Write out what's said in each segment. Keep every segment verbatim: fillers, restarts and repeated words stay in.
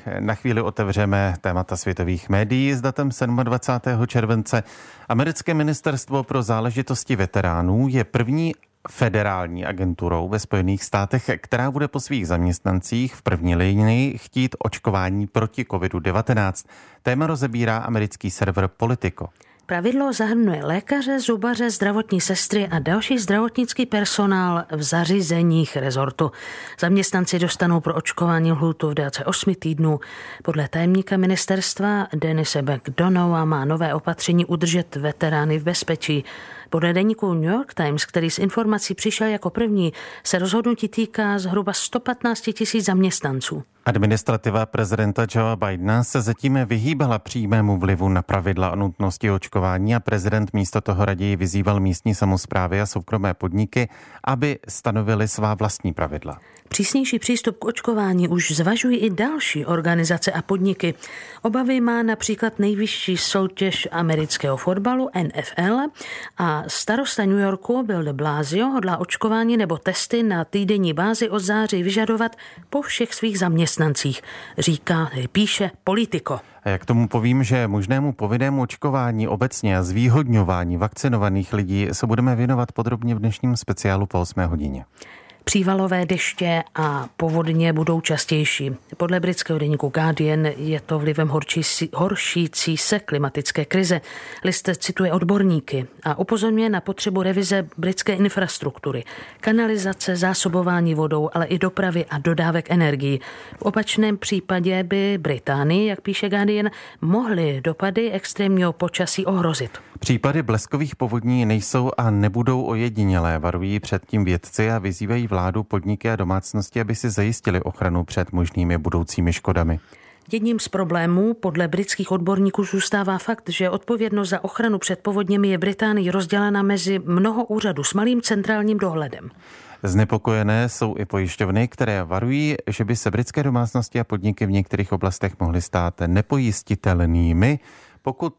na chvíli otevřeme témata světových médií s datem dvacátého sedmého července. Americké ministerstvo pro záležitosti veteránů je první federální agenturou ve Spojených státech, která bude po svých zaměstnancích v první linii chtít očkování proti kovidu devatenáct. Téma rozebírá americký server Politico. Pravidlo zahrnuje lékaře, zubaře, zdravotní sestry a další zdravotnický personál v zařízeních rezortu. Zaměstnanci dostanou pro očkování lhůtu v délce osmi týdnů. Podle tajemníka ministerstva Denise McDonougha má nové opatření udržet veterány v bezpečí. Podle deníku New York Times, který z informací přišel jako první, se rozhodnutí týká zhruba sto patnáct tisíc zaměstnanců. Administrativa prezidenta Joea Bidena se zatím vyhýbala přímému vlivu na pravidla o nutnosti očkování a prezident místo toho raději vyzýval místní samosprávy a soukromé podniky, aby stanovily svá vlastní pravidla. Přísnější přístup k očkování už zvažují i další organizace a podniky. Obavy má například nejvyšší soutěž amerického fotbalu N F L a starosta New Yorku Bill de Blasio hodlá očkování nebo testy na týdenní bázi od září vyžadovat po všech svých zaměstnancích, říká, píše Politico. A jak tomu povím, že možnému povinnému očkování obecně a zvýhodňování vakcinovaných lidí se budeme věnovat podrobně v dnešním speciálu po osmé hodině. Přívalové deště a povodně budou častější. Podle britského deníku Guardian je to vlivem horší, horšící se klimatické krize. List cituje odborníky a upozorňuje na potřebu revize britské infrastruktury, kanalizace, zásobování vodou, ale i dopravy a dodávek energií. V opačném případě by Británii, jak píše Guardian, mohly dopady extrémního počasí ohrozit. Případy bleskových povodní nejsou a nebudou ojedinělé, varují před tím vědci a vyzývají vládu, podniky a domácnosti, aby si zajistili ochranu před možnými budoucími škodami. Jedním z problémů podle britských odborníků zůstává fakt, že odpovědnost za ochranu před povodněmi je Británii rozdělena mezi mnoho úřadů s malým centrálním dohledem. Znepokojené jsou i pojišťovny, které varují, že by se britské domácnosti a podniky v některých oblastech mohly stát nepojistitelnými, pokud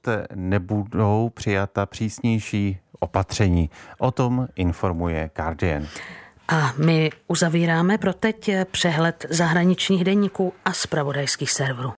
nebudou přijata přísnější opatření. O tom informuje Guardian. A my uzavíráme pro teď přehled zahraničních deníků a zpravodajských serverů.